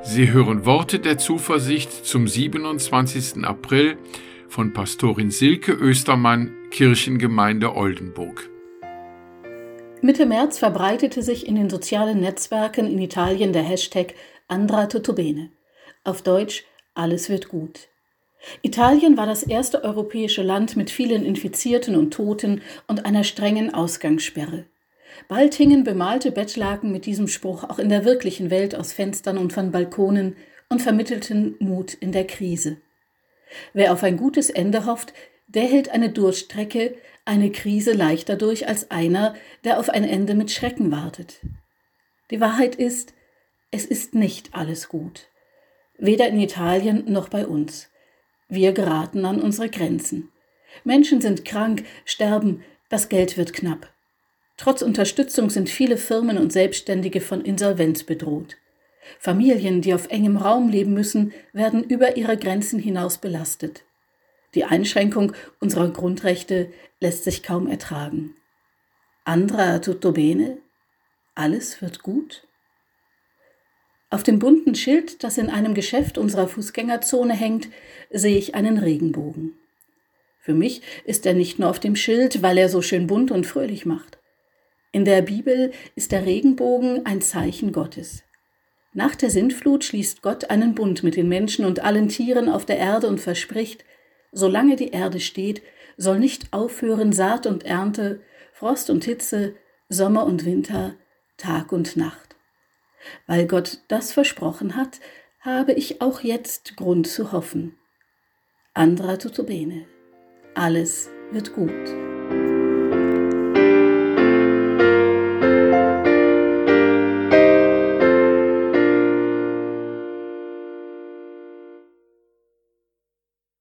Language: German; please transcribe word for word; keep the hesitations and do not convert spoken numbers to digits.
Sie hören Worte der Zuversicht zum siebenundzwanzigsten April von Pastorin Silke Östermann, Kirchengemeinde Oldenburg. Mitte März verbreitete sich in den sozialen Netzwerken in Italien der Hashtag Andrà tutto bene. Auf Deutsch: Alles wird gut. Italien war das erste europäische Land mit vielen Infizierten und Toten und einer strengen Ausgangssperre. Bald hingen bemalte Bettlaken mit diesem Spruch auch in der wirklichen Welt aus Fenstern und von Balkonen und vermittelten Mut in der Krise. Wer auf ein gutes Ende hofft, der hält eine Durststrecke, eine Krise leichter durch als einer, der auf ein Ende mit Schrecken wartet. Die Wahrheit ist, es ist nicht alles gut. Weder in Italien noch bei uns. Wir geraten an unsere Grenzen. Menschen sind krank, sterben, das Geld wird knapp. Trotz Unterstützung sind viele Firmen und Selbstständige von Insolvenz bedroht. Familien, die auf engem Raum leben müssen, werden über ihre Grenzen hinaus belastet. Die Einschränkung unserer Grundrechte lässt sich kaum ertragen. Andrà tutto bene? Alles wird gut? Auf dem bunten Schild, das in einem Geschäft unserer Fußgängerzone hängt, sehe ich einen Regenbogen. Für mich ist er nicht nur auf dem Schild, weil er so schön bunt und fröhlich macht. In der Bibel ist der Regenbogen ein Zeichen Gottes. Nach der Sintflut schließt Gott einen Bund mit den Menschen und allen Tieren auf der Erde und verspricht, solange die Erde steht, soll nicht aufhören Saat und Ernte, Frost und Hitze, Sommer und Winter, Tag und Nacht. Weil Gott das versprochen hat, habe ich auch jetzt Grund zu hoffen. Andrà tutto bene. Alles wird gut.